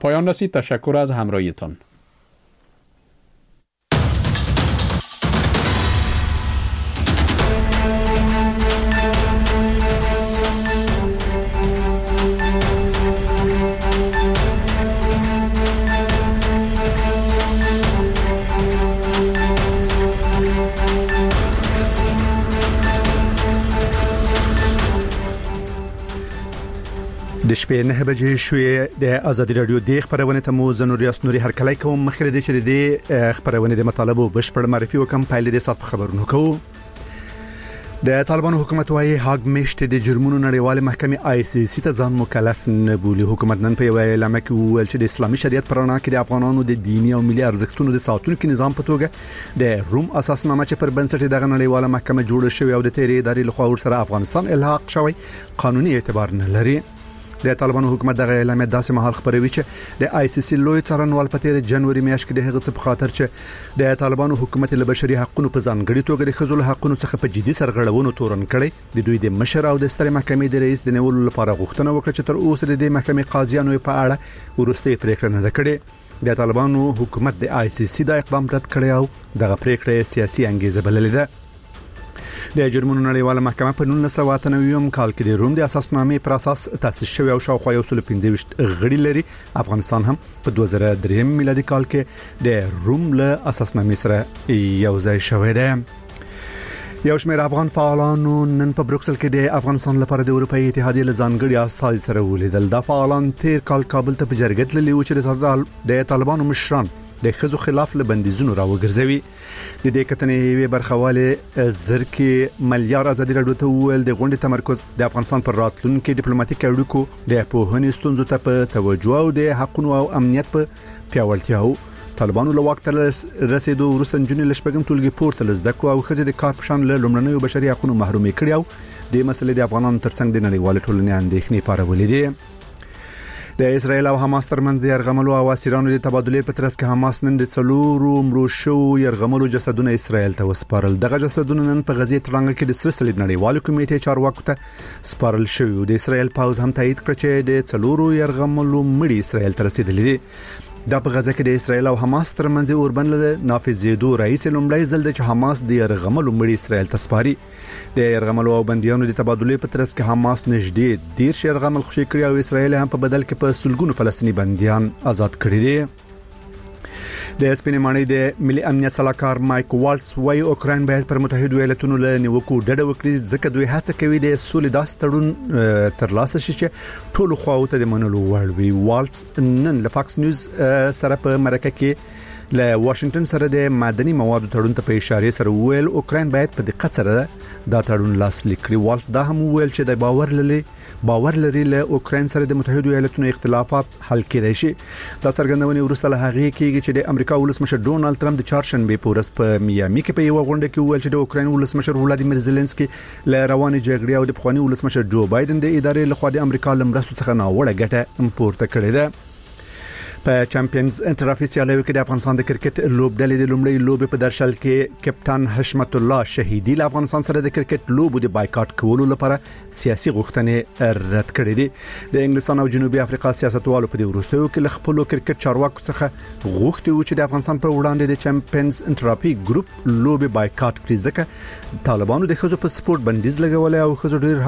پایان رسید. تشکر از همراهیتان. د شپې 9 بجې شوې د آزادي رادیو د خبرونه ته مو زنوري اسنوري هر کله کوم مخکې د چې د خبرونه د مطالبه بشپړ معرفي وکم پایل د سات خبرونه کوو. د طالبانو حکومت وايي هاګ میشت د جرمونو نړیواله محکمه ICC ته ځان مکلف نه بولي. حکومت نن په یو اعلان کې وویل چې د اسلامي شریعت پر رڼا کې د افغانانو د دینی او ملي ارزښتونو د ساتونکو نظام په توګه د روم اساسنامه چې پر بنسټ دغه نړیواله محکمه جوړه شوې او د تیرې ادارې لخوا ورسره افغانستان الحاق شوی قانوني اعتبار نه لري. د طالبانو حکومت دغه اعلان داسې مهال خبروي چې د ICC لوی څارنوال په تیر جنوري میاشت کې د هغه څه په خاطر چې د طالبانو حکومت له بشري حقوقو په ځانګړي توګه د خزل حقوقو څخه په جدي سرغړونو تورن کړي. د دوی د مشر او د ستر محکمې د رئیس د نیولو لپاره غوښتنه وکړه چې تر اوسه د محکمې قاضیانو په اړه ورسته پریکړه نه کړې. د طالبانو حکومت د ICC د اقدام رد کړی او دغه پریکړه سیاسي انګیزه بللې ده. د جرمونو نړیواله محکمه په 1998 کال کې د روم د اساسنامې پر اساس تاسیس شوی او شاوخوا 125 غړي لري. افغانستان هم په 2003 میلادي کال کې د روم له اساسنامې سره یو ځای شوی دی. یو شمېر افغان فعالانو نن په بروکسل کې د افغانستان لپاره د اروپאי اتحادیې له ځانګړي استازي سره ولیدل. د فعالان تیر کال کابل ته په جرګه تللي و چې د طالبانو مشران د خزو خلاف له بندیزونو راوګرځوي. د دې کتنې وی برخواله زرکی ملیار ازادي رادیو ته ویل د غونډې تمرکز د افغانستان پر راتلونکو ډیپلوماټیک اړیکو د پوهنې ستونزو ته په توجه او د حقوقو او امنیت په پیاوړتیا طالبانو له وخت رسیدو وروسته جنې لشپګم ټولګي پورته لزدکو او خزې د کار پشان له لومړنیو بشري حقوقو محرومي کړي او د مسلې د افغانانو ترڅنګ د نړیوال ټولنې اندېښنې پارولې دي. د اسرایل او حماس ترمنځ د يرغملو او اسیرانو د تبادلې په ترڅ کې حماس نن د څلورو مړو شو يرغملو جسدونه اسرایل ته وسپارل. دغه جسدونه نن په غزې ترڅنګ کې د سره صلیب نړیوال کمیټې چارواکو ته سپارل شوی. د اسرایل پاوز هم تایید کړ چې د څلورو يرغملو مړي اسرایل ته رسیدلي دي. دا په غزه کې د اسرایل او حماس ترمنځ د اوربن له نافذېدو رئیس لومړی ځل د حماس د يرغملو مړي اسرایل ته سپاري. د يرغملو او بنديانو د تبادلې په ترڅ کې حماس نږدې 10 يرغمل خوشي کړی او اسرایل هم په بدل کې په سلګونو فلسطینی بنديان آزاد کړي دي. د سپینمانۍ د ملي امنیت صلاحکار مایک والټس وايي اوکراین باید پر متحده ایالاتونو له نیوکو ډډه وکړي ځکه دوی هڅه کوي د سولې داس تړون ترلاسه شي چې ټول خواوته د منلو وړ وي. والټس نن له فاکس نیوز سره په مرکه کې له واشنگټن سره د معدني موادو تړون ته په اشاره سره ویل اوکراین باید په دقت سره دا تړون لاسلیک کړي. والټس دا هم ویل چې د باور لري له اوکراین سره د متحده ایالاتونو اختلافات حل کېدای شي. دا څرګندونه وروسته له هغه کېږي چې د امریکا ولسمشر ډونالد ټرمپ د چهارشنبه په ورځ په میامي کې په یو غونډه کې ویل چې د اوکراین ولسمشر ولادیمیر زيلنسکي له روانې جګړې او د پخوانی ولسمشر جو بایدن د ادارې لخوا د امریکا لمرستو څخه ناوړه ګټه پورته کړې ده. په چمپیونز انټرافي سیالیو کې د افغانستان د کرکټ لوبډلې د لومړی لوب په درشل کې کپټان حشمت الله شهیدی له افغانستان سره د کرکټ لوبو د بایکاټ کولو لپاره سیاسي غوښتنې رد کړې دي. د انګلستان او جنوبي افریقا سیاستوالو په دې وروستیو کې له خپل کرکټ چارواکو څخه غوښتي و چې د افغانستان پر وړاندې د چمپیونز انټرافي ګروپ لوب بایکاټ کړي ځکه طالبانو د خزو په سپورت بندیز لګولې او خزو ډیر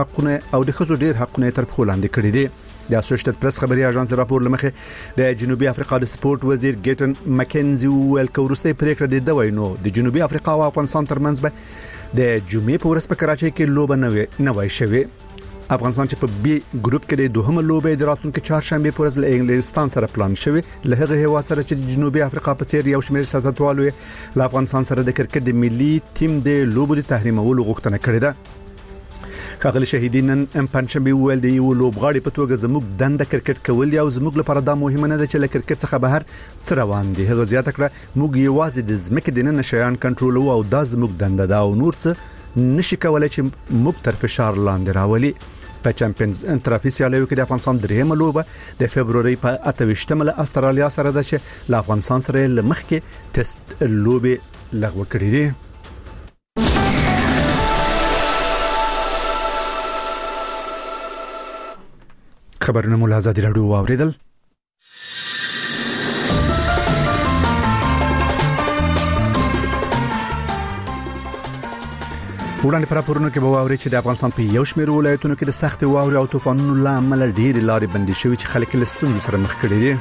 حقونه تر پخو لاندې کړي دي. د اسوسییټډ پریس خبري اژانس راپور لمخه د جنوبي افریقا د سپورت وزیر ګیټن مکنزي ویل کورسته پریکړه د دوینو د جنوبي افریقا او افغانستان ترمنځ به د جمعې په ورځ په کراچۍ کې لوب نه وای شوی. افغانستان چې په بي ګروپ کې د دوهمه لوبې د راتلونکو چهارشنبه په ورځ له انګلستان سره پلان شوی. له هغه هیواد سره چې د جنوبي افریقا په څیر یو شمېر سیاستوالو له افغانستان سره د کرکټ د ملي ټیم د لوبو د تحریمولو غوښتنه کړې ده. کاغلی شهیدین نن پنځمبه ویل دی یو لوبغاړي په توګه زموږ دنده کرکټ کول دی او زموږ لپاره دا مهمه نه ده چې له کرکټ څخه بهر څه روان دي. هغه زیاته کړه موږ یوازې د زمکه د نن شیان کنټرولو او دا زموږ دنده ده او نور څه نشي کولای چې موږ تر فشار لاندې راولي. په چمپیونز انټرافي سیالیو کې د افغانستان درېمه لوبه د فبرवरी په 28 له استرالیا سره ده چې له افغانستان سره لمخ کې ټیسټ لوبه لغوه کړې دي. خبرونه مو له آزادي رادیو واوریدل. وړاندې پر راپورونو کې به واوري چې د افغانستان په یو شمېر ولایتونو کې د سخت واورې او طوفانونو له امله ډېرې لارې بندې شوې چې خلک له ستونزو سره مخ کړي دي.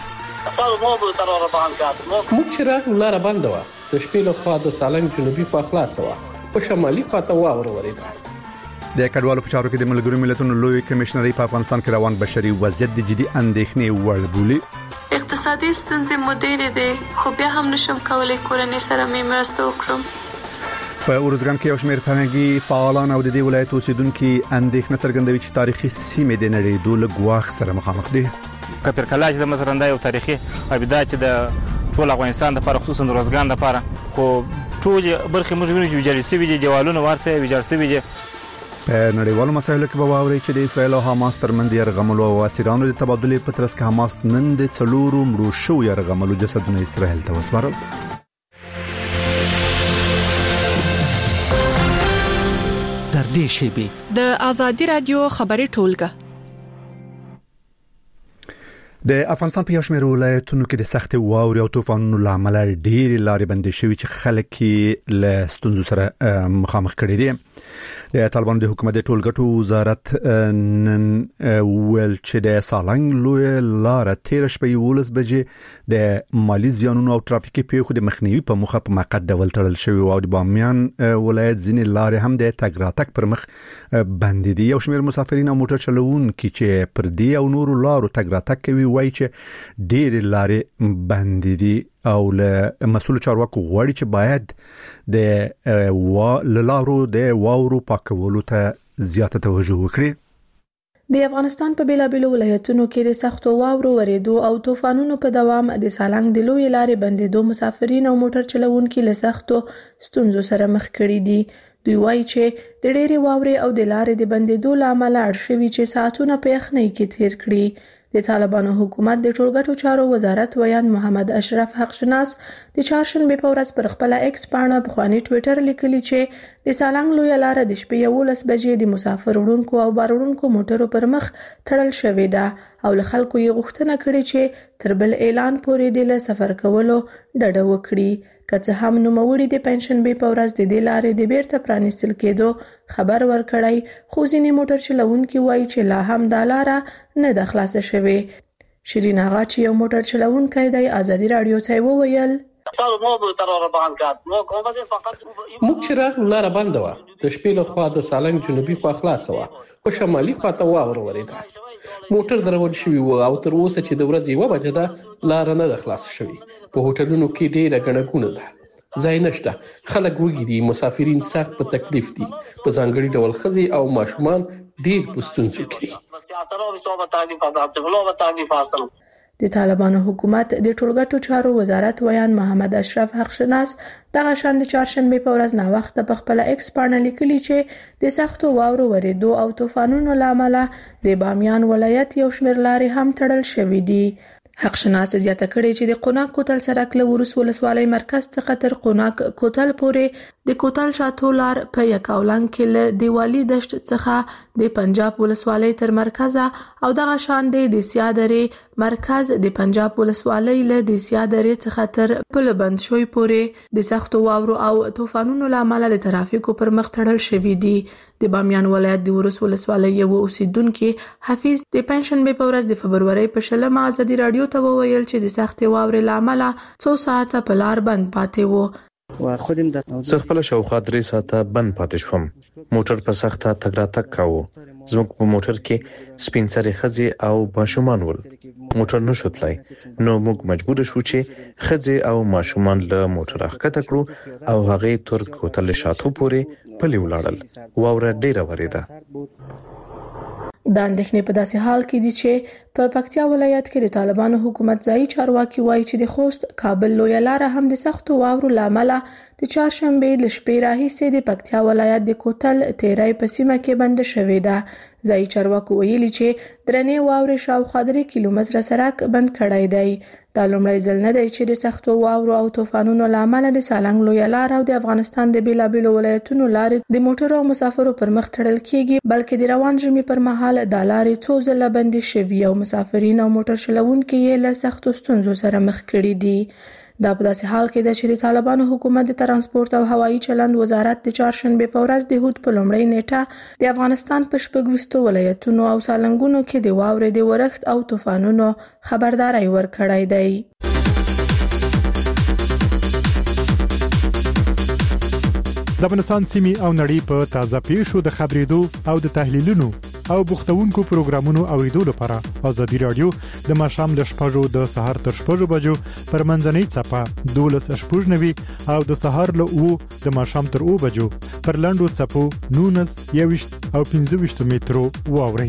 موږ چې راغلو لاره بنده وه، د شپې له خوا د سالنګ جنوبي خوا خلاصه وه، په شمالي خواته واوره ورېده. د کډوالو په چارو کې د ملګرو ملتونو لوی کمشنري په افغانستان کې روان بشري وضعیت د جدي اندېښنې وړ بولي. اقتصادي ستونزې مو ډېرې دي، خو بیا هم نشم کولای کورنۍ سره مې مرسته وکړم. په ارزګان کې یو شمېر فرهنګي فعالان او د دې ولایت اوسیدونکو اندېښنه څرګندوي چې تاریخي سیمې د نړیدو له ګواښ سره مخامخ دي. کپر کلاج د مزرنده یو تاریخي ابدا چې د ټول افغانستان لپاره خصوصا د ارزګان لپاره خو ټول برخې موږ وینو چې ویجاړ شوي دي، دیوالونه ورڅه ویجاړ شوي دي. په نړیوالو مسایلو کې به واوري چې د اسرایل او حماس ترمنځ یرغملو او اسیرانو د تبادلې په ترڅ کې حماس نن د 4 مړو شو یرغملو جسدونه اسرایل ته وسپارل. تر دې شیبې د آزادي رادیو خبري ټولګه د افغانستان په یو شمېر ولایتونو کې د سخت واورې او طوفانونو له امله ډېرې لارې بندې شوې چې خلک له ستونزو سره مخامخ کړي دي. د طالبانو د حکومت د ټولګټو وزارت نن ویل چې د سالنګ لوی لار 13 شپې 11 بجې د مالی زیانونو او ترافیکي پیښو د مخنیوي په موخه په موقت ډول تړل شوی او د بامیان ولایت ځینې لارې هم د تګ راتګ پر مخ بندې دي. یو شمېر مسافرین او موټر چلوونکي چې پر دې او نورو لارو تګ راتګ کوي وایي چې ډېرې لارې بندې دي او له مسؤل چارواکو غواړي چې باید د لارو د واورو پاکولو ته زیاته توجه وکړي. د افغانستان په بیلابیلو ولایتونو کې د سختو واورو ورېدو او طوفانونو په دوام د سالنګ د لوی لارې بندېدو مسافرین او موټر چلوونکي له سختو ستونزو سره مخ کړي دي. دوی وایي چې د ډېرې واورې او د لارې د بندېدو له امله اړ شوي چې ساعتونه په یخنۍ کې تیر کړي. د طالبانو حکومت د ټولګټو چارو وزارت ویان محمد اشرف حقشناس د چهارشنبه په ورځ پر خپل ایکس پاڼه بخوانی ټوئیټر لیکلی چې د سالنګ لوی لار د شپې 11 بجې د مسافر وړونکو او بار وړونکو موټرو پر مخ تړل شوې ده او له خلکو یې غوښتنه کړې چې تر بل اعلان پورې د سفر کولو ډډه وکړي. که څه هم نوموړي د پنځشنبه په ورځ د دې لارې د بیرته پرانیستل کېدو خبر ورکړی، خو ځینې موټر چلوونکي وایي چې لا هم دا لاره نه ده خلاصه شوې. شیرین آغا چې یو موټر چلوونکی دی آزادي رادیو ته وویل موږ چې راغلو لاره بنده وه، د شپې له خوا د سالنګ جنوبي خوا خلاصه وه، په شمالي خواته واوره ورېده. موټر درول شوي و او تر اوسه چې د ورځې 1 بجه ده لاره نه ده خلاصه شوې. په هوټلونو کې ډېره ګڼه ګوڼه ده، ځای نشته، خلک وږي دي، مسافرین سخت په تکلیف دي، په ځانګړي ډول ښځې او ماشومان ډېر په ستونزو کې دي. د طالبانو حکومت د ټولګټو چارو وزارت ویان محمد اشرف حقشناس دغه شان د چهارشنبه په ورځ نا وخت په خپل ایکس پاڼه لیکلی چې د سختو واورو ورېدو او طوفانونو له امله د بامیان ولایت یو شمېر لارې هم تړل شوې دي. حقشناس زیاته کړې چې د قوناک کوتل سړک له ورس ولسوالۍ مرکز څخه تر قوناک کوتل پورې د کوتل شاتو لار په یکاولنګ کې له دیوالي دشت څخه د پنجاب ولسوالۍ تر مرکزه او دغه شان د سیادرې مرکز د پنجاب ولسوالۍ له د سیادرې څخه تر پل بند شوی پورې د سختو واورو او طوفانونو له امله د ترافیکو پر مخ تړل شوی دي. د بامیان ولایت د ورس ولسوالۍ یو اوسیدونکو حفیظ د پنځشنبه په ورځ د فبرवरी په 16 آزادي رادیو ته وویل چې د سختې واورې له امله 2 ساعته په لار بند پاتې وو. زه خپل شاوخوا 3 ساعته بند پاتې شوم. موټر په سخته تګ راتګ کاوه. زموږ په موټر کې سپین سرې ښځې او ماشومان ول. موټر نشو تلای، نو موږ مجبور شو چې ښځې او ماشومان له موټره ښکته کړو او هغه تر کوتل شاتو پورې پلی ولاړل. واوره ډیره وریده. دا اندېښنې په داسې حال کې دي چې په پکتیا ولایت کې د طالبانو حکومت ځایي چارواکي وایي چې د خوست کابل لوی لار هم د سختو واورو لامل د چهارشنبه د شپې راهیسې د پکتیا ولایت د کوتل تیرای په سیمه کې بند شوې ده. ځایي چارواکو ویلي چې درنې واورې شاوخوا 3 کیلومتره سړک بند کړی دی. دا لومړی ځل نه دی چې د سختو واورو او طوفانونو لامل د سالنګ لوی لار او د افغانستان د بیلابیلو ولایتونو لارې د موټرو او مسافرو پر مخ تړل کیږي، بلکې د روان ژمي پر مهال د لارې څو ځله بندې شوي او مسافرین او موټر چلوونکي یې له سختو ستونزو سره مخ کړي دي. دا په داسې حال کې د طالبانو حکومت د ترانسپورت او هوایي چلند وزارت د چهارشنبه په ورځ د هوت په لومړۍ نیټه د افغانستان په 26 ولایتونو او سالنګونو کې د واورې د ورښت او طوفانونو خبرداري ورکړی دی. د افغانستان سیمې او نړۍ په تازه پیښو د خبرېدو او د تحلیلونو او بوختونکو پروګرامونو اوریدو لپاره آزادي رادیو د ماښام ل 6 د سهار تر 6 بجو پر منځنۍ صفه 12:90 او د سهار ل 9 د ماښام تر 9 بجو پر لاندو صفو 19 او 15 مترو واوري.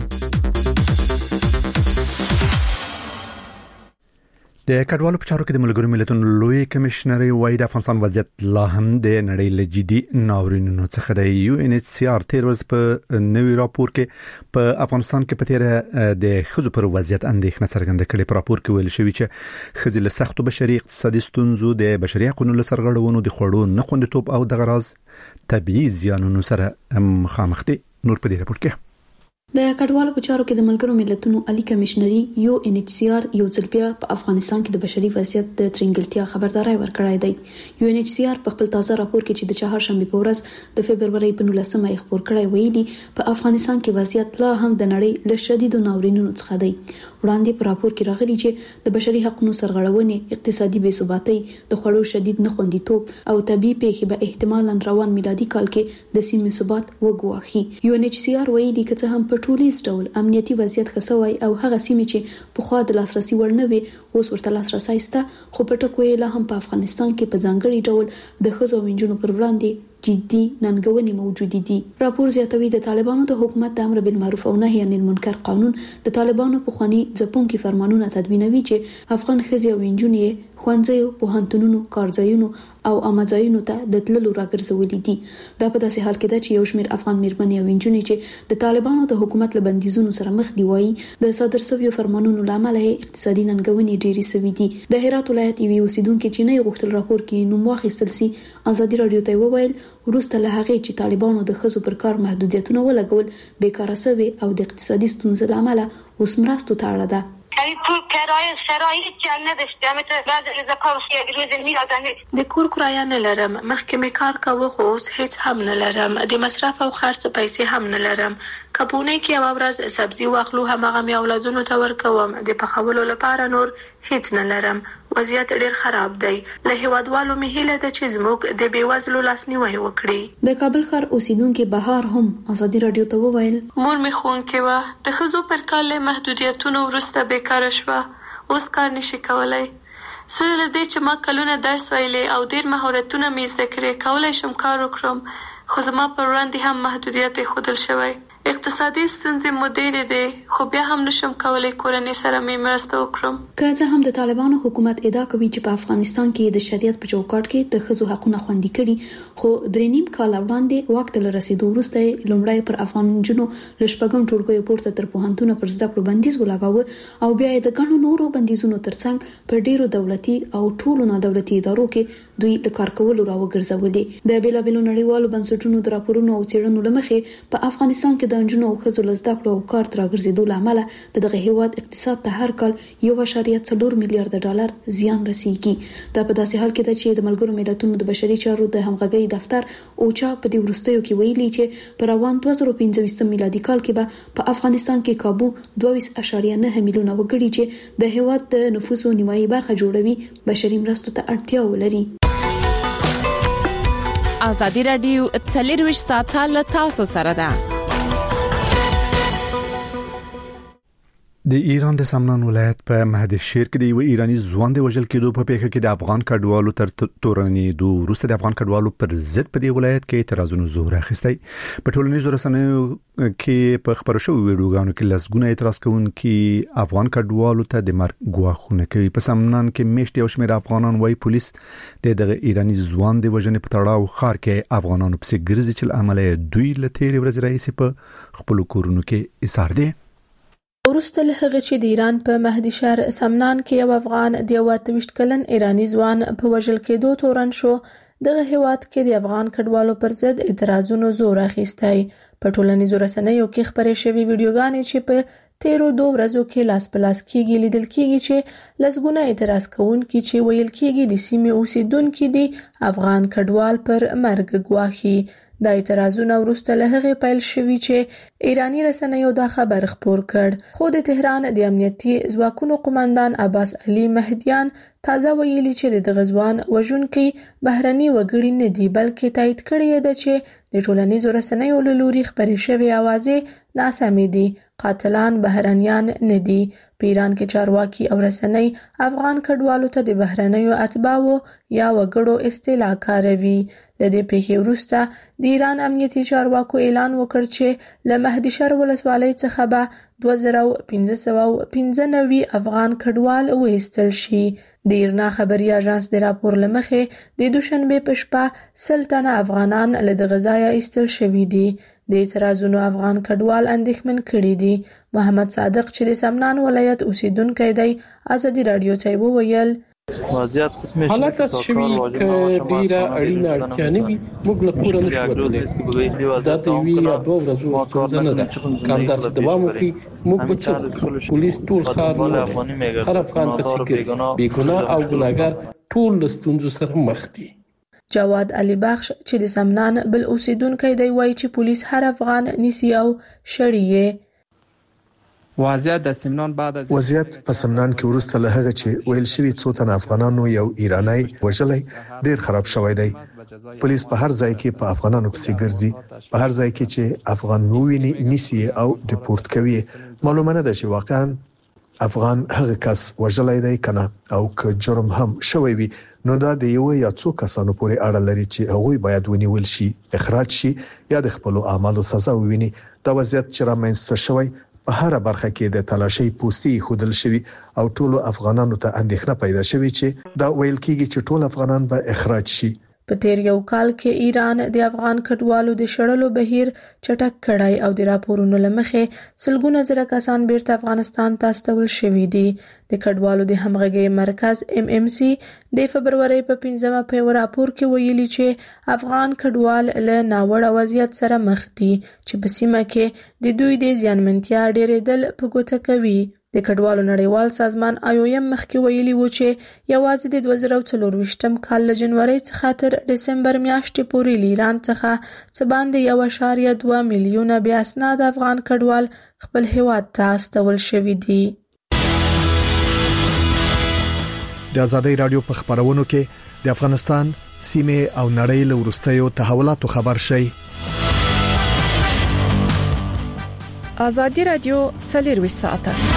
د کډوالو په چارو کې د ملګرو ملتونو لوی کمشنر وایي د افغانستان وضعیت لا هم د نړۍ له جدي ناورینونو څخه دی. UNHCR تیر ورځ په نوي راپور کې په افغانستان کې په تیر د خزو پر وضعیت اندېښنه څرګنده کړې. په راپور کې ویل شوی چې خزي له سختو بشري اقتصادي ستونزو د بشري حقوقو له سرغړونو د خوړو نه خوندیتوب او د غراض طبيعي زیانونو سره مخامخ دي. نور په دې راپور کې د کډوالو په چارو کې د ملګرو ملتونو عالی کمشنري UNHCR یو ځل بیا په افغانستان کې د بشري وضعیت د ترنګلتیا خبرداري ورکړای دی. UNHCR په خپل تازه راپور کې چې د چهارشنبه په ورځ د فبرवरी په 19مه یې خبر کړی ویلي په افغانستان کې وضعیت لا هم د نړۍ له شدیدو ناورینونو څخه دی. وړاندې په راپور کې راغلي چې د بشري حقوقو سرغړونې، اقتصادي بې ثباتۍ، د خوړو شدید نه خوندیتوب او طبي پیښې به احتمالاً روان میلادي کال کې د سیمې ثبات وګواخي. UNHCR ویلي چې هم په ټولیز ډول امنیتي وضعیت خسوي او هغه سیمې چې په خوا د لاسرسي وړ نه وي اوس ورته لاسرسي شته، خو په ټکو یې لا هم په افغانستان کې په ځانګړي ډول د ښځو او نجونو پر وړاندې جدي ننګونې موجود دي. راپور زیاتوي د طالبانو د حکومت د امر بالمعروف او نهي عن المنکر قانون د طالبانو په خواني ځپونکي فرمانونه تدوینوي چې افغان ښځې او نجونې ښوونځیو، پوهنتونونو، کارځایونو او عامځایونو ته د تللو راګرځولې دي. دا په داسې حال کې ده چې یو شمېر افغان میرمنې او نجونې چې د طالبانو د حکومت له بندیزونو سره مخ دي وایي د صادر شویو فرمانونو له امله اقتصادي ننګونې ډېرې شوې دي. د هرات ولایت یوې اوسیدونکې چې نه غوښتل راپور کې نوم واخیستل سي آزادي رادیو ته وویل وروسته له هغې چې طالبانو د ښځو پر کار محدودیتونه ولګول بیکاره شوي او د اقتصادي ستونزو له امله اوس مرستو ته اړه ده. د کور کرایه نه لرم، مخکې می کار کاوه خو اوس هیڅ هم نه لرم، د مصرف او خرڅ پیسې هم نه لرم. کپونه کې یو ورځ سبزی واخلو همغه می اولادونو ته ورکوم، د پخولو لپاره نور هیڅ نه لرم. وضعیت ډیر خراب دی. له هیوادوالو می هیله ده چې زموږ د بیوزلو لاسنیوي وکړي. د کابل ښار اوسیدونکو بهار هم آزادي رادیو ته وویل مور می خونکې و، د ښځو پر کار له محدودیتونو وروسته بیکاره شوه، اوس کار نشي کولای. سره له دې چې ما کلونه درس ویلې او ډیر مهارتونه می زده کړې، کولای شم کار وکړم، خو زما پر وړاندې هم محدودیت ښودل شوی. اقتصادي ستونزې مو ډېرې دي، خو بیا هم نشم کولای کورنۍ سره مې مرسته وکړم. که څه هم د طالبانو حکومت ادعا کوي چې په افغانستان کې د شریعت په چوکاټ کې د ښځو حقونه خوندي کړي، خو 3.5 کال وړاندې واک ته رسیدو وروسته لومړی پر افغان نجونو له شپږم ټولګیو پورته تر پوهنتونه پر زده کړو بندیز ولګاوه او بیا د ګڼو نورو بندیزونو ترڅنګ پر ډیرو دولتي او ټولو نادولتي ادارو کې دوی د کار کولو راوګرځولې. د بیلابیلو نړیوالو بنسټونو د راپورونو او څېړنو لمخې په افغانستان کې د نجونو او ښځو له زده کړو او کار تر راګرځېدو له امله دغه هیواد اقتصاد ته هر کال 1.4 میلیارډ ډالر زیان رسیږي. دا په داسې حال کې ده چې د ملګرو ملتونو د بشري چارو د همغږۍ دفتر اوچا په دې وروستیو کې ویلي چې په روان 2015 میلادي کال کې به په افغانستان کې کابو 22.9 میلیونه وګړي چې د هیواد د نفوسو نیمایي برخه جوړوي بشري مرستو ته اړتیا ولري. آزادي رادیو 24 ساعته له تاسو سره ده. د ایران د سمنان ولایت په مهد شیر کې د یو ایرانی ځوان د وژل کېدو په پیښه کې د افغان کډوالو تر تورنېدو وروسته د افغان کډوالو پر ضد په دې ولایت کې اعتراضونه زور اخیستی. په ټولنیزو رسنیو کې په خبرو شویو ویډیوګانو کې لسګونه اعتراض کوونکي افغان کډوالو ته د مرګ ګواښونه کوي. په سمنان کې میشت یو شمېر افغانان وايي پولیس دغه ایرانی ځوان د وژنې په تړاو ښار کې افغانانو پسې ګرځي چې عمله دوی له تیرې ورځې راهیسې په خپل کورونو کې ایثار دي. وروسته له هغه چې د ایران په مهدي شهر سمنان کې یو افغان د 28 کلن ایرانی ځوان په وژل کېدو تورن شو، دغه هیواد کې د افغان کډوالو پر ضد اعتراضونو زور اخیستی. په ټولنیزو رسنیو کې خبرې شوې ویډیوګانې چې په تیرو 2 ورځو کې لاس پلاس کېږي لیدل کېږي چې لسګونه اعتراض کوونکي چې ویل کېږي د سیمې اوسیدونکو دي افغان کډوال پر مرګ ګواښي. دا اعتراضونه وروسته له هغې پیل شوي چې ایرانی رسنیو دا خبر خپور کړ. خو د تهران د امنیتي ځواکونو قومندان عباس علي مهدیان تازه ویلي چې د غزوان وژونکي بهرني وګړي نه دي بلکې تایید کړی دی چې د ټولنیزو رسنیو له لوري خپرې شوې اوازې ناسمې دي. قاتلان بهرنیان نه دي. په ایران کې چارواکي او رسنۍ افغان کډوالو ته د بهرنیو اتباعو یا وګړو اصطلاح کاروي. له دې پیښې وروسته د ایران امنیتي چارواکو اعلان وکړ چې له مهدیشهر ولسوالۍ څخه به 2595 افغان کډوال وایستل شي. د ایرنا خبري اژانس د راپور لمخې د دوشنبه په شپه 100 تنه افغانان له دغه ځایه ایستل شوي دي. د اعتراضونو افغان کډوال اندېښمن کړي دي. محمد صادق چې د سمنان ولایت اوسیدونکی دی ازادي رادیو ته وویل حالات از شوی که ډیره اړینه اړتیا نه وي موږ له کوره نشو وتلی. دا د وی یا 2 ورځو ستونزه نه ده. کوم تاسو دوام وکړي موږ به څه پولیس ټول ښار هر افغان پسې کوي بیګناه او ګناګار ټول له ستونزو سره مخ دي. جواد علي بخش چې د سمنان بل اوسیدونکی دی وایي چې پولیس هر افغان نیسي او شړي. وضعیت د سمنان بعد از وضعیت په سمنان کې ورسته له هغه چې ویل شوی څو تن افغانانو یو ایرانی وژلای ډیر خراب شوی دی. پولیس په هر ځای کې په افغانانو پسې ګرځي. په هر ځای کې چې افغان وویني نیسي او ډیپورت کوي. معلومه نه ده چې واقعا افغان هغه کس وژلای دی کنه او که جرم هم شوی وي نو دا د یو یا څو کسانو پورې اړه لري چې هغه باید ونیول شي اخراج شي یا د خپل اعمالو سزا وویني. دا وضعیت چې رامنځته شوی په هر برخه کې د تلاشي پوسټي خودل شوی او ټول افغانانو ته اندېښنه پیدا شوی چې دا ویل کېږي چې ټول افغانان به اخراج شي. په تیر یو کال کې ایران د افغان کډوالو د شړلو بهیر چټک کړای او د راپورونو لمخې سلګونه زره کسان بیرته افغانستان ته استول شوي دي. د کډوالو د همغږي مرکز MMC د فبرवरी په 15مه په راپور کې ویلي چې افغان کډوال له ناوړه وضعیت سره مخ دي چې په سیمه کې د دوی د زیانمنتیا ډېرېدل په ګوته کوي. د کډوالو نړیوال سازمان IOM مخکې ویلي و چې یوازې د 2024م کال له جنوري څخه تر دسمبر میاشتې پورې ایران څخه څه باندې 1.2 میلیونه بیا اسناد افغان کډوال خپل هیواد ته استول شوي دي. د ازادي رادیو په خبرونو کې د افغانستان سیمه او نړۍ له ورستیو تحولاتو خبر شي. ازادي رادیو 24 ساعته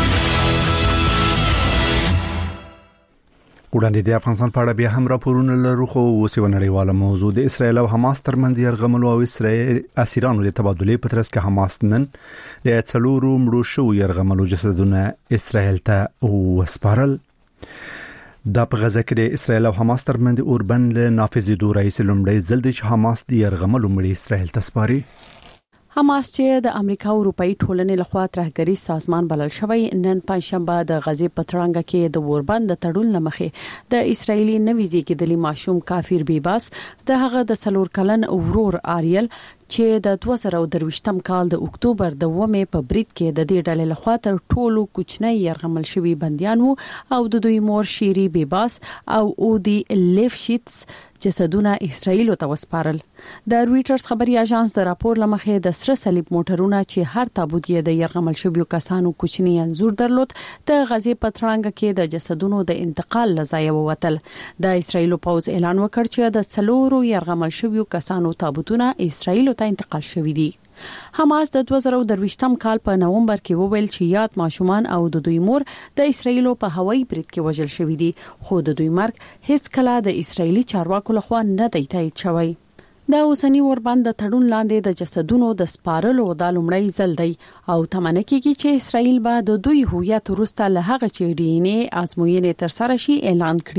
وړاندې د افغانستان په اړه بیا هم راپورونه لرو خو اوس یو نړیواله موضوع د اسرایل او حماس ترمنځ يرغملو او اسرایل اسیرانو د تبادلې په ترڅ کې حماس نن د څلورو مړو شو يرغملو جسدونه اسرایل ته وسپارل. دا په غزه کې د اسرایل او حماس ترمنځ اوربن له نافذېدو رئیس لومړی ځل د حماس د يرغملو مړي اسرایل ته سپاري. حماس چې د امریکا او اروپאי ټولنې لخوا ترهګری سازمان بلل شوی نن پنځشنبه د غزې پترانګه کې د اوربن د تړون لمخې د اسرایلی نوی زیږیدلی ماشوم کافر بیباس د هغه د 4 کلن ورور آریل چې د 2023م کال د اکتوبر د 1مې په برید کې د دې ډلې لخوا تر ټولو کوچنی يرغمل شوی بنديان وو او د دوی مور شيري بیباس او اودي لیفشیتس جسدونه اسرائیل ته وسپارل. د رويټرز خبري اژانس د راپور لمخې د سره صلیب موټرونه چې هر تابوت یې د يرغمل شویو کسانو کوچنی انزور درلود د غزې پترانګه کې د جسدونو د انتقال لځای ووتل. د اسرائیل پوز اعلان وکړ چې د څلورو يرغمل شویو کسانو تابوتونه اسرائیل ته انتقال شوي دي. حماس د 2023م کال په نومبر کې وویل چې یاد ماشومان او د دوی مور د اسرائیل په هوایي برید کې وژل شوي دي خو د دوی مرګ هیڅ کله د اسرائیلي چارواکو لخوا نه دی تایید شوی. د اوسنی اوربند د تړون لاندې د جسدونو د سپارلو د لومړی ځل دی او تمنه کیږي چې اسرائیل به د دوی هویت وروسته له هغه چې DNA ازموینې تر سره شي اعلان کړي.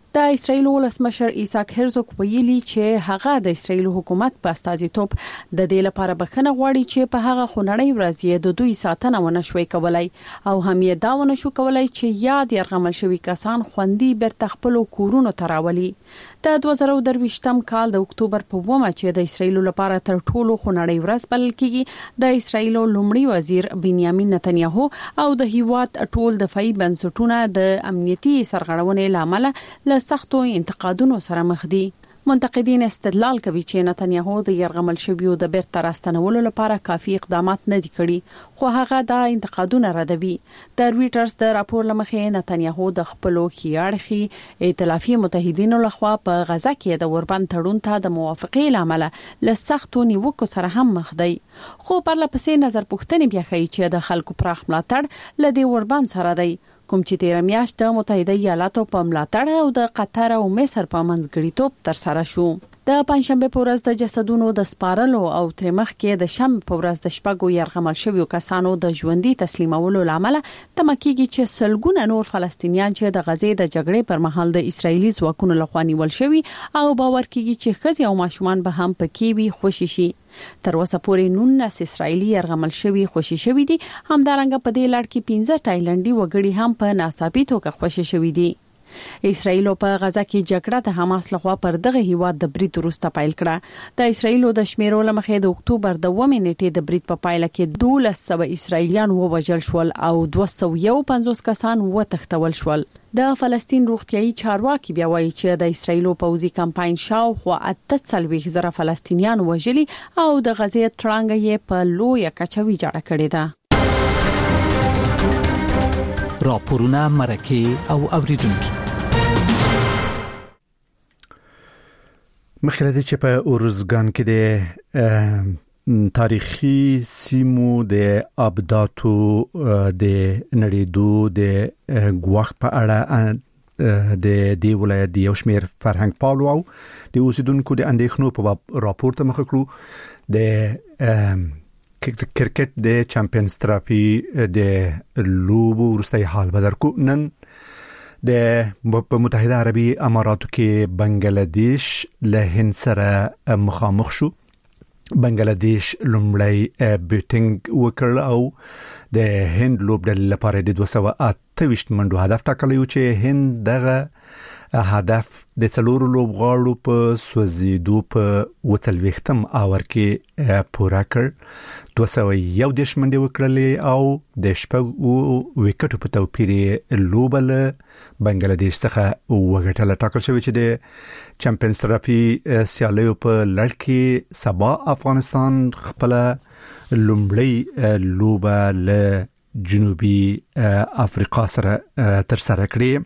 د اسرایل ولسمشر ایساک هرزوګ ویلي چې هغه د اسرایل حکومت په استازیتوب د دې لپاره بخښنه غواړي چې په هغه خونړۍ ورځ یې د دوی ساتنه ونه شوي کولای او هم یې دا ونه شو کولای چې یاد یرغمل شوي کسان خوندي بیرته خپل کورونو ته راولي. د 2023م کال د اکتوبر په 1 چې د اسرایل لپاره تر ټولو خونړۍ ورځ بلل کېږي، د اسرایل لومړي وزیر بنیامین نتنیاهو او د هیواد ټول دفاعي بنسټونه د امنیتي سرغړونې لامل له سختو انتقادونو سره مخ دي. منتقدین استدلال کوي چې نتنیاهو د يرغمل شویو د بیرته راستنولو لپاره کافي اقدامات نه دي کړي، خو هغه دا انتقادونه ردوي. د رويټرز د راپور لمخې نتنیاهو د خپلو خيارخي ائتلافي متحدینو لخوا په غزا کې د اوربند تړون ته د موافقې لامل له سختو نیوکو سره هم مخ دی. خو پر لپسې نظر پوښتنې بیا ښیي چې د خلکو پراخ ملاتړ له دې اوربند سره دی، کوم چې تیر میاشت د متحده ایالاتو په ملاتړ او د قطر او مصر په منځګړیتوب تر سره شو. د پنځشنبه په ورځ د جسدونو د سپارلو او ترمخ کې د شنبه په ورځ د شپږو يرغمل شویو کسانو د ژوندۍ تسلیمولو لامل تمکیږي چې سلګونه نور فلسطینیان چې د غزې د جګړې پر مهال د اسرایلی ځواکونو لخوا نیول شوي او باور کیږي چې ښځې او ماشومان به هم پکې وي خوشي شي. تر اوسه پورې 19 اسرایلی يرغمل شوي خوشي شوي دي، همدارنګه په دې لړ کې 15 تایلندي وګړي هم په ناڅاپي توګه خوشي شوي دي. اسرایل په غزا کې جګړه د حماس لخوا پر دغه هیواد د برید وروسته پیل کړه. د اسرایل د شمیرو لمخې د اکتوبر د 1 نیټې د برید په پایله کې 1200 اسرایلیان ووژل شول او 250 کسان وتښتول شول. د فلسطین روغتيایي چارواکي بیا وایي چې د اسرایل پوځي کمپاین شاوخوا 48,000 فلسطینیان وژلي او د غزې ترانګ یې په لویه کچه ویجاړه کړې ده. راپورونه مرکه او اوریدونکو مخکې چې په اورزګان کې د تاریخي سیمو د ابداتو د نړیدو د غوښ په اړه د دې ولایت د یو شمېر فرهنګ پالو او د اوسیدونکو د اندېښنو په راپور ته مخ کړو. د کرکټ د چمپیونز ترافي د لوبو وروستي حال بدرکو نن د متحده عربي اماراتو کې بنگلاديش له هند سره مخامخ شو. بنگلاديش لومړی بیټینګ وکړ او د هند لوبډلې لپاره د 228 منډو هدف ټاکلی و چې هند دغه هدف د څلورو لوبغاړو په سوځیدو په 40م اور کې پوره کړ. 211 منډې وکړلې او د شپږو وکټو په توپیر لوبله بنگلاديش څخه وګټله. ټاکل شوی چې د چمپیونز ترافي سیالیو په لړ کې سبا افغانستان خپل لومړی لوبه له جنوبي افریقا سره تر سره کړې.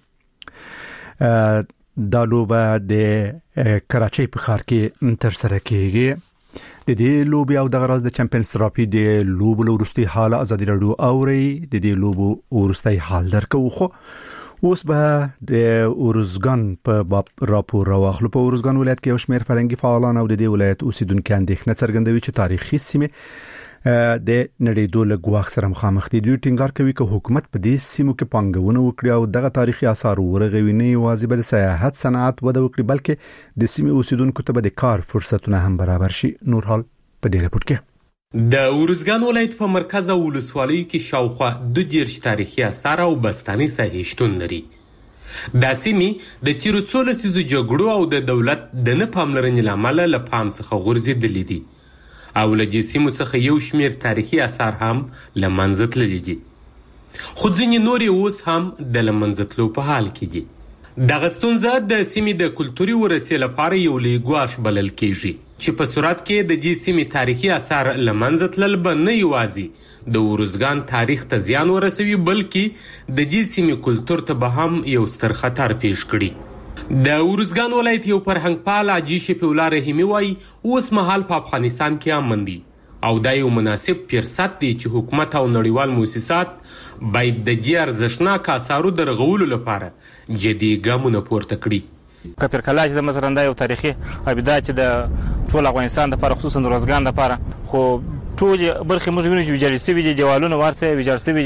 دا لوبه د کراچۍ په ښار کې تر سره کېږي. د دې لوبي او د غراز د چمپیونز ترافي د لوبو وروستي حال ازادي رادیو اوري د دې لوبو وروستي حال درکو. خو اوس به د اورزګان په راپور راوخلو. په اورزګان ولایت کې یو شمېر فرهنګي فعالان او د دې ولایت اوسیدونکو اندېښنه څرګندوي چې تاریخي سیمه د نړیدو له ګواښ سره مخامخ دي. دوی ټینګار کوي چې حکومت په دې سیمو کې پانګونه وکړي او دغه تاریخي آثار ورغوي، نه یوازې به د سیاحت صنعت وده وکړي بلکې د سیمې اوسیدونکو ته به د کار فرصتونه هم برابر شي. نور حال په دې راپور کې د اورزګان ولایت په مرکز او ولسوالۍ کې شاوخوا 22 تاریخي آثار او بستاني ساحې شتون لري. دا سیمې د تیرو 13 لسیزو جګړو او د دولت د نه پاملرنې لامل له پام څخه غورځېدلې دي او له دې سیمو څخه یو شمېر تاریخي آثار هم له منځه تللي دي، خو ځینې نور اوس هم د له منځه تلو په حال کې دي. دغه ستونزه د سیمې د کلتوري ورثې لپاره یو لوی ګواښ بلل کېږي چې په صورت کې د دې سیمې تاریخي آثار له منځه تلل به نه یوازې د اورزګان تاریخ ته زیان ورسوي بلکې د دې سیمې کلتور ته به هم یو ستر خطر پیښ کړي. د اورزګان ولایت یو فرهنګ پال حاجي شفیع الله رحیمي وایي اوس مهال په افغانستان کې امن دي او دا یو مناسب فرصت دی چې حکومت او نړیوال مؤسسات باید د دې ارزښتناک آثارو د رغولو لپاره جدي ګامونه پورته کړي. کپر کلاج د مزرنده یو تاریخي ابدا چې د ټول افغانستان لپاره خصوصا د روزګان لپاره خو ټول برخه موږ وینو چې ویجاړ سوي دي، دیوالونه ورسره ویجاړ سوي دي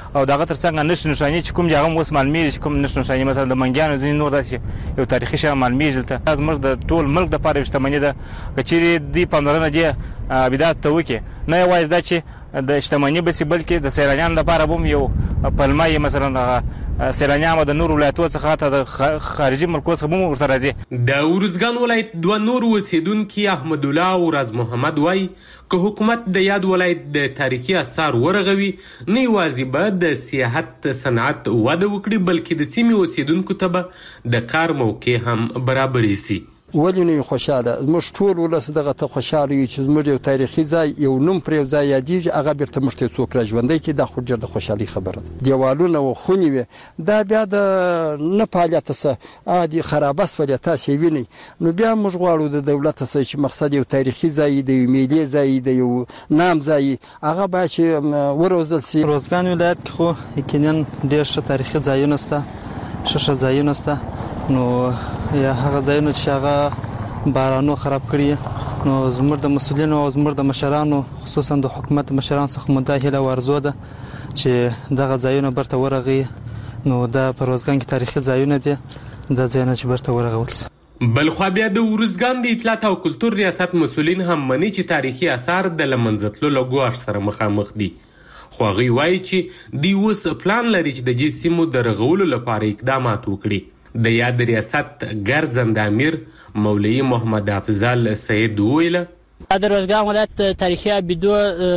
او دغه ترڅنګ نشانې چې کوم ځای اوس معلومیږي کوم نشانې مثلا د منګیانو ځین نور داسې یو تاریخي شی معلومیږي ته زموږ د ټول ملک د پاره شتمنۍ ده کچېری دی پاملرنه دی بدات ته وکي نه یوازې دا چې د شتمنۍ بس بلکې د سیلانیانو لپاره هم یو پلمای مثلا سیلانیان د نور ولایتونو څخه ته د خارجي ملکونو څخه هم ورته راځي. د ارزګان ولایت دوه نور اوسیدونکي احمد الله او راز محمد وای که حکومت د یاد ولایت د تاریخي آثار ورغوي نه یوازې به د سیاحت صنعت وده وکړي بلکې د سیمې اوسیدونکو ته به د کار موقع هم برابرې سي. ولې نه خوشاله موږ ټول ولس دغه ته خوشاله یو چې موږ یو تاریخي ځای یو نوم پر یو ځای یادېږي هغه بیرته موږ ته څوک راژوندي کې د خو د خوشحالي خبره دیوالونه و خونی وي دا بیا د نه فعالیت سره عادي خرابه سولې تاسو ویني نو بیا موږ غواړو د دولت سره چې مقصد یو تاریخي ځای دی یو ملي ځای دی یو نام ځای هغه به چې وروزل سي. روزګان ولایت خو یقینا ډېر ښه تاریخي ځایونه سته ښه ځایونه سته نو یا هغه ځایونه چې هغه بارانو خراب کړی نو زموږ د مسؤلینو او زموږ د مشرانو خصوصا د حکومت مشرانو څخه مداهله ورزو ده چې دغه ځایونه برته ورغي نو د پروزګان کې تاریخي ځایونه دي د ځایونه چې برته ورغول شي. بلخو بیا د ورزګان د اطلاعات او کلتور ریاست مسؤلین هم مني چې تاریخي آثار د لمنځتلو له ګواښ سره مخامخ دي خو هغوی وایي چې دوی اوس پلان لري چې د دې سیمو د رغولو لپاره اقدامات وکړي. د یاد ریاست ګرځنده امیر مولوي محمد افضل سید ویله د روزګان ولایت تاریخي ابیدو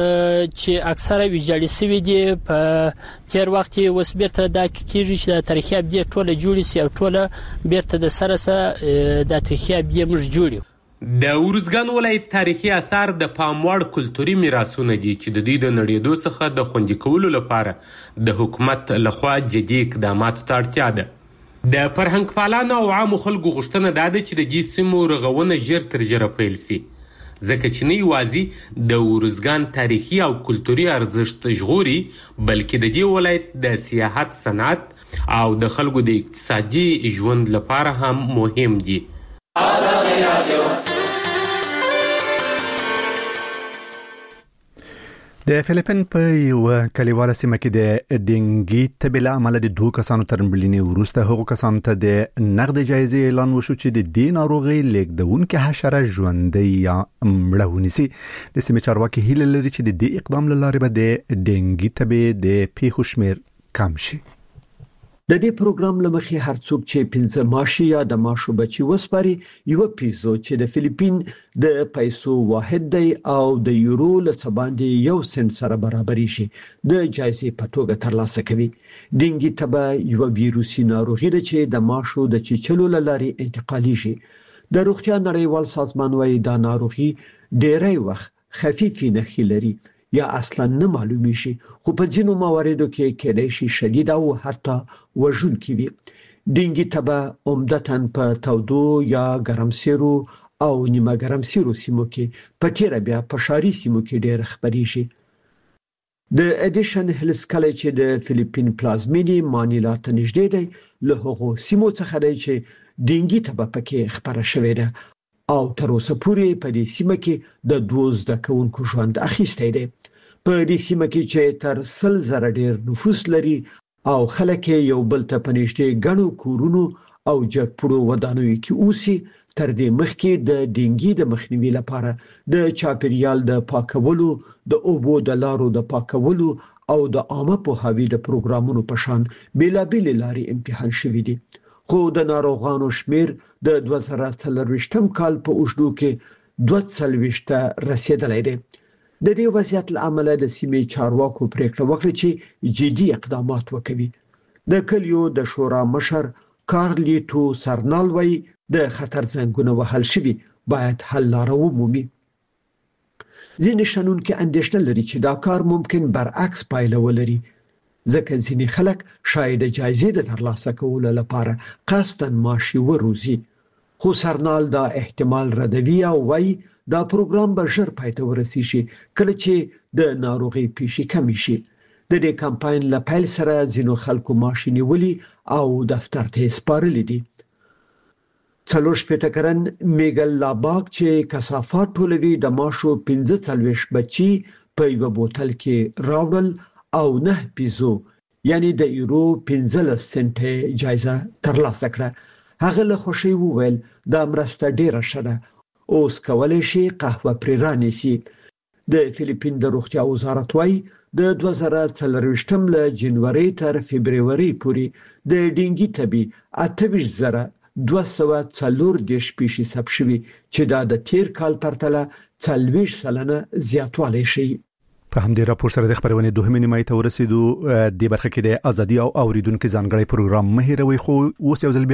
چې اکثره ویجاړې شوي دي په تیر وخت کې اوس بیرته دا کېږي چې د تاریخي ابیدې ټوله جوړې شي او ټوله بیرته د سره سره د تاریخي ابیدې موږ جوړو. د ورزګان ولایت تاریخي آثار د پاموړ کلتوري میراثونه دي چې د دوی د نړیدو څخه د خوندي کولو لپاره د حکومت لخوا جدي اقداماتو ته اړتیا ده. د فرهنګ پالانو او عامو خلکو غوښتنه دا ده چې د دې سیمو رغونه ژر تر ژره پیل سي ځکه چې نه یوازې د ورزګان تاریخي او کلتوري ارزښت ژغوري بلکې د دې ولایت د سیاحت صنعت او د خلکو د اقتصادي ژوند لپاره هم مهم دي. د فلیپین په یو کلیواله سیمه کې د ډینګي تبې له امله د 2 کسانو تر مړینې وروسته هغو کسانو ته د نقد جایزې اعلان وشو چې د دې ناروغۍ لیږدونکې حشره ژوندۍ یا مړه ونیسي. د سیمې چارواکي هیله لري چې د دې اقدام له لارې به د ډینګي تبې د پیښو شمېر کم شي. د دې پروګرام لمخې هر څوک چې 15 ماشي یا د ماشو بچي وسپاري یو پیسو چې د فلیپین د پیسو واحد دی او د یورو له څخه باندې 1 سنت سره برابر شي د جایزې په توګه ترلاسه کوي. ډینګي تبه یو ویروسي ناروغي ده چې د ماشو د چیچلو لارې انتقالي شي. د روغتیا نړیوال سازمان وايي دا ناروغي ډېری وخت خفيفي نښې لري یا اصلا نه معلومي شي خو په ځینو مواردو کې کېدای شي شدید او حتی وژونکي وي. ډینګي تبه عمدتاً په تودو یا ګرمسیرو او نیمه ګرمسیرو سیمو کې په تیره بیا په ښاري سیمو کې ډېر خپرې شي. د اډیشن هیلز کلی چې د فلیپین پلازمینې مانیلا ته نږدې دی له هغو سیمو څخه دی چې ډینګي تبه پکې خپره شوې ده او تر اوسه پورې په دې سیمه کې د 12 کوونکو ژوند اخیستی دی. په دې سیمه کې چې تر 100,000 ډیر نفوس لري او خلک یو بل ته پنځته غنو کورونو او جګپړو ودانوي کې اوسي تر دې مخکې د ډینګي د مخنیوي لپاره د چاپیریال د پاکولو د اوبو د لارو د پاکولو او د عامه پوهاوی د پروګرامونو په شان بیلابېل لارې امتحان شوي دي. خو د ناروغانو شمیر د 2023 کال په اوږدو کې 240 رسیدلی دی. د دې وضعیت له امله د سیمې چارواکو پریکړه وکړه چې جدي اقدامات وکړي. د کلیو د شورا مشر کارلیټو سرنال وایي د خطر زنګونه وهل شوي باید حل لاره ومومي. ځینې شنونکي اندېښنه لري چې دا کار ممکن برعکس پایله ولري ځکه ځینې خلک شاید جایزې د ترلاسه کولو لپاره قصداً ماشي وروزي. خو سرنال دا احتمال ردوي او وایي دا پروګرام به ژر پای ته ورسیږي کله چې د ناروغي پیښې کم شي. د دې کمپاین له پیل سره ځینو خلکو ماشي نیولي او دفتر ته سپارلي دي. 40 کلن میګل لاباک چې کثافات ټولوي د ماشو 45 بچي په یو بوتل کې راوړل او 9 پیزو یعنی د یورو 15 سنټه جایزه ترلاسه کړه. هغه له خوشي وویل دا مرسته ډیره شده، اوس کولای شي قهوه پرې رانیسي. د فلیپین د روغتیا وزارت وايي د 2024 له جنوري تر فبرवरी پورې د ډینګي تبي 28,240 پیښې ثبت شوي چې دا د تیر کال پرتله 40% زیاتوالی شي. په همدې راپور سره د خبرونه دوهمه نیمه ته ورسېدو. د برخه کې د ازادي او اوریدونکو ځانګړي پروګرام مهیروي خو اوس یو ځل